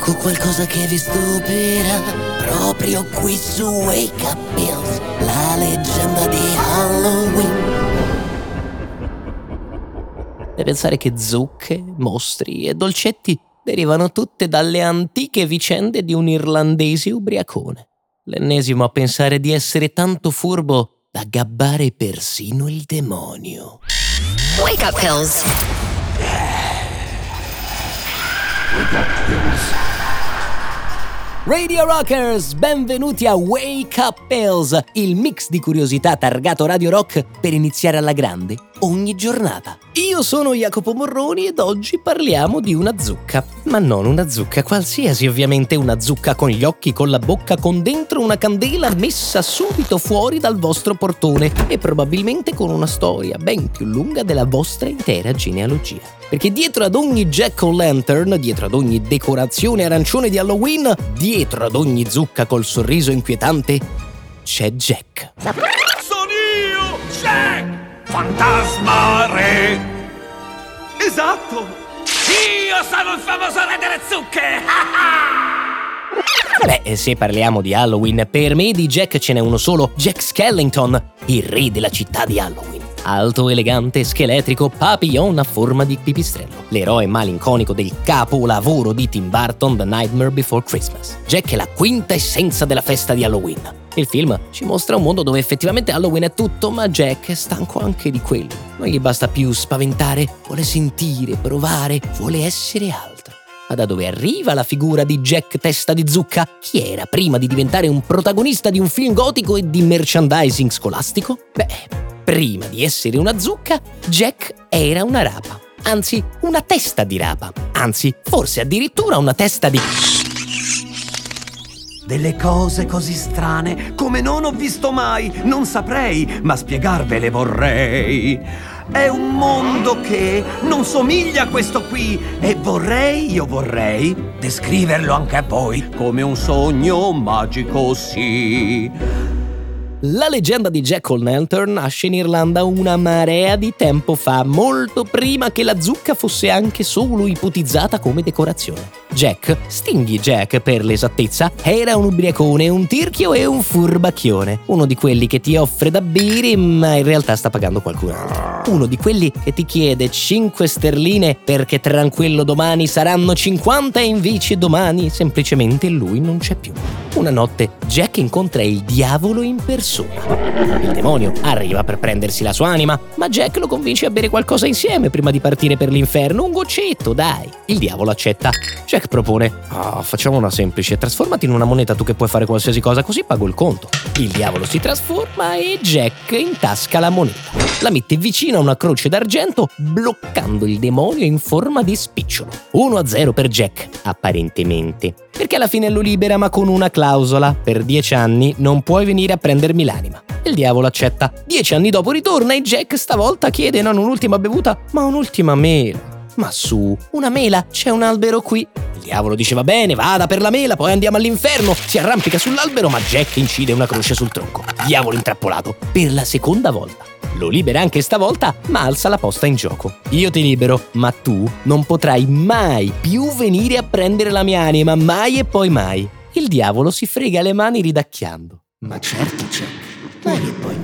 Ecco qualcosa che vi stupirà, proprio qui su Wake Up Pills, la leggenda di Halloween. E pensare che zucche, mostri e dolcetti derivano tutte dalle antiche vicende di un irlandese ubriacone. L'ennesimo a pensare di essere tanto furbo da gabbare persino il demonio. Wake Up Pills. Wake Up Pills. Radio Rockers, benvenuti a Wake Up Pills, il mix di curiosità targato Radio Rock per iniziare alla grande ogni giornata. Io sono Jacopo Morroni ed oggi parliamo di una zucca. Ma non una zucca qualsiasi, ovviamente, una zucca con gli occhi, con la bocca, con dentro una candela messa subito fuori dal vostro portone e probabilmente con una storia ben più lunga della vostra intera genealogia. Perché dietro ad ogni Jack-o'-lantern, dietro ad ogni decorazione arancione di Halloween, dietro ad ogni zucca col sorriso inquietante, c'è Jack. Sono io, Jack! Fantasma re! Esatto! Io sono il famoso re delle zucche! Beh, se parliamo di Halloween, per me di Jack ce n'è uno solo, Jack Skellington, il re della città di Halloween. Alto, elegante, scheletrico, papillon a forma di pipistrello. L'eroe malinconico del capolavoro di Tim Burton, The Nightmare Before Christmas. Jack è la quinta essenza della festa di Halloween. Il film ci mostra un mondo dove effettivamente Halloween è tutto, ma Jack è stanco anche di quello. Non gli basta più spaventare, vuole sentire, provare, vuole essere altro. Ma da dove arriva la figura di Jack testa di zucca? Chi era prima di diventare un protagonista di un film gotico e di merchandising scolastico? Beh, prima di essere una zucca, Jack era una rapa. Anzi, una testa di rapa. Anzi, forse addirittura una testa di... Delle cose così strane come non ho visto mai, non saprei, ma spiegarvele vorrei. È un mondo che non somiglia a questo qui e io vorrei descriverlo anche a voi come un sogno magico, sì. La leggenda di Jack-o'-lantern nasce in Irlanda una marea di tempo fa, molto prima che la zucca fosse anche solo ipotizzata come decorazione. Jack, Stingy Jack per l'esattezza, era un ubriacone, un tirchio e un furbacchione. Uno di quelli che ti offre da bere ma in realtà sta pagando qualcun altro. Uno di quelli che ti chiede 5 sterline perché tranquillo domani saranno 50 e invece domani semplicemente lui non c'è più. Una notte Jack incontra il diavolo in persona. Il demonio arriva per prendersi la sua anima, ma Jack lo convince a bere qualcosa insieme prima di partire per l'inferno. Un goccetto, dai. Il diavolo accetta. Jack propone: facciamo una semplice, trasformati in una moneta tu che puoi fare qualsiasi cosa, così pago il conto. Il diavolo si trasforma e Jack intasca la moneta. La mette vicino a una croce d'argento, bloccando il demonio in forma di spicciolo. 1-0 per Jack, apparentemente. Perché alla fine lo libera, ma con una clausola: per 10 anni non puoi venire a prendermi l'anima. Il diavolo accetta. 10 anni dopo ritorna e Jack stavolta chiede non un'ultima bevuta, ma un'ultima mela. Ma su, una mela? C'è un albero qui. Il diavolo dice: va bene, vada per la mela, poi andiamo all'inferno. Si arrampica sull'albero, ma Jack incide una croce sul tronco. Diavolo intrappolato per la seconda volta. Lo libera anche stavolta, ma alza la posta in gioco. Io ti libero, ma tu non potrai mai più venire a prendere la mia anima, mai e poi mai. Il diavolo si frega le mani ridacchiando. Ma certo, Jack, mai e poi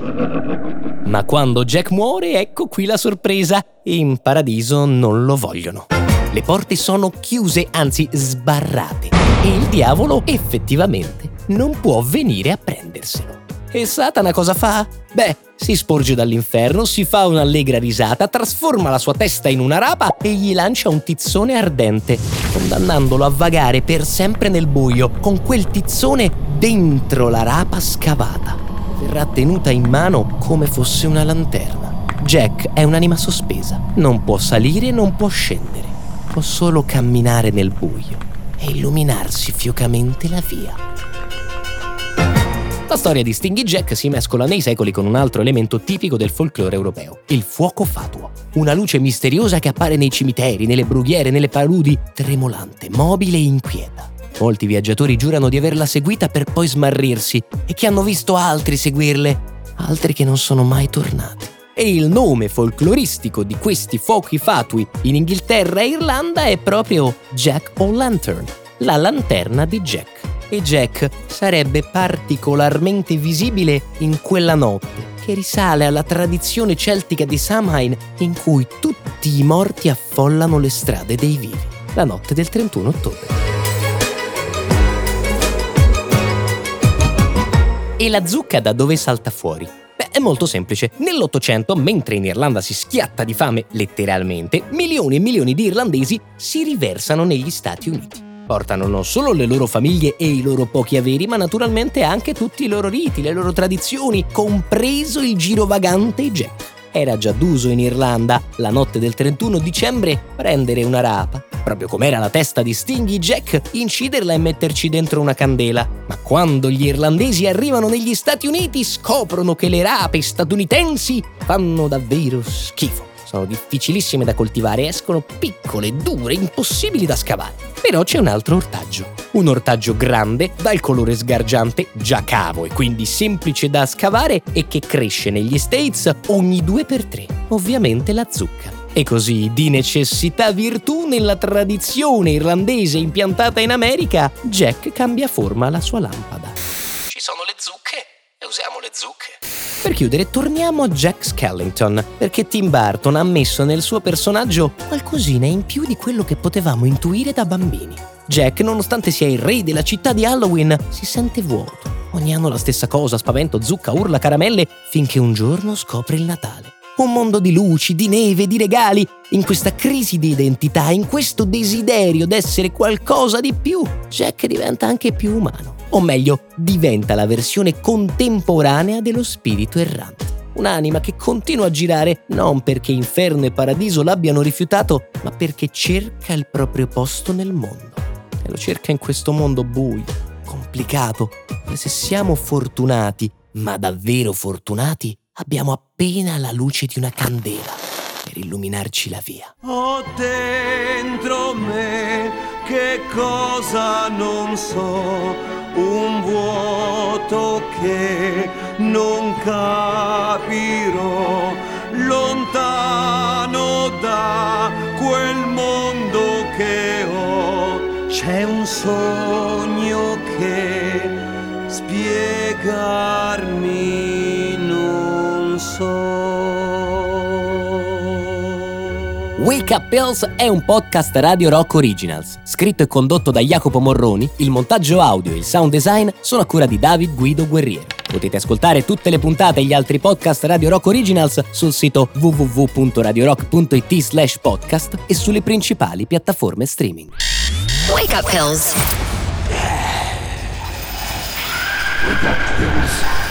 mai. Ma quando Jack muore, ecco qui la sorpresa. In paradiso non lo vogliono. Le porte sono chiuse, anzi sbarrate. E il diavolo effettivamente non può venire a prenderselo. E Satana cosa fa? Beh, si sporge dall'inferno, si fa un'allegra risata, trasforma la sua testa in una rapa e gli lancia un tizzone ardente, condannandolo a vagare per sempre nel buio, con quel tizzone dentro la rapa scavata. Verrà tenuta in mano come fosse una lanterna. Jack è un'anima sospesa, non può salire, non può scendere, può solo camminare nel buio e illuminarsi fiocamente la via. La storia di Stingy Jack si mescola nei secoli con un altro elemento tipico del folklore europeo, il fuoco fatuo. Una luce misteriosa che appare nei cimiteri, nelle brughiere, nelle paludi, tremolante, mobile e inquieta. Molti viaggiatori giurano di averla seguita per poi smarrirsi e che hanno visto altri seguirle, altri che non sono mai tornati. E il nome folcloristico di questi fuochi fatui in Inghilterra e Irlanda è proprio Jack-o'-lantern. la lanterna di Jack. E Jack sarebbe particolarmente visibile in quella notte, che risale alla tradizione celtica di Samhain in cui tutti i morti affollano le strade dei vivi, la notte del 31 ottobre. E la zucca da dove salta fuori? Beh, è molto semplice. Nell'Ottocento, mentre in Irlanda si schiatta di fame, letteralmente, milioni e milioni di irlandesi si riversano negli Stati Uniti. Portano non solo le loro famiglie e i loro pochi averi, ma naturalmente anche tutti i loro riti, le loro tradizioni, compreso il girovagante Jack. Era già d'uso in Irlanda, la notte del 31 dicembre, prendere una rapa, proprio come era la testa di Stingy Jack, inciderla e metterci dentro una candela. Ma quando gli irlandesi arrivano negli Stati Uniti, scoprono che le rape statunitensi fanno davvero schifo. Sono difficilissime da coltivare, escono piccole, dure, impossibili da scavare. Però c'è un altro ortaggio. Un ortaggio grande, dal colore sgargiante, già cavo e quindi semplice da scavare e che cresce negli States ogni 2x3. Ovviamente la zucca. E così, di necessità virtù, nella tradizione irlandese impiantata in America, Jack cambia forma alla sua lampada. Ci sono le zucche e usiamo le zucche. Per chiudere, torniamo a Jack Skellington, perché Tim Burton ha messo nel suo personaggio qualcosina in più di quello che potevamo intuire da bambini. Jack, nonostante sia il re della città di Halloween, si sente vuoto. Ogni anno la stessa cosa, spavento, zucca, urla, caramelle, finché un giorno scopre il Natale. Un mondo di luci, di neve, di regali. In questa crisi di identità, in questo desiderio d'essere qualcosa di più, Jack diventa anche più umano. O meglio, diventa la versione contemporanea dello spirito errante. Un'anima che continua a girare non perché inferno e paradiso l'abbiano rifiutato, ma perché cerca il proprio posto nel mondo. E lo cerca in questo mondo buio, complicato. E se siamo fortunati, ma davvero fortunati, abbiamo appena la luce di una candela per illuminarci la via. Ho dentro me che cosa non so, un vuoto che non capirò, lontano da quel mondo che ho. C'è un sogno che spiegarmi non so. Wake Up Pills è un podcast Radio Rock Originals, scritto e condotto da Jacopo Morroni. Il montaggio audio e il sound design sono a cura di David Guido Guerriero. Potete ascoltare tutte le puntate e gli altri podcast Radio Rock Originals sul sito www.radiorock.it/podcast e sulle principali piattaforme streaming. Wake Up Pills. Wake up, pills.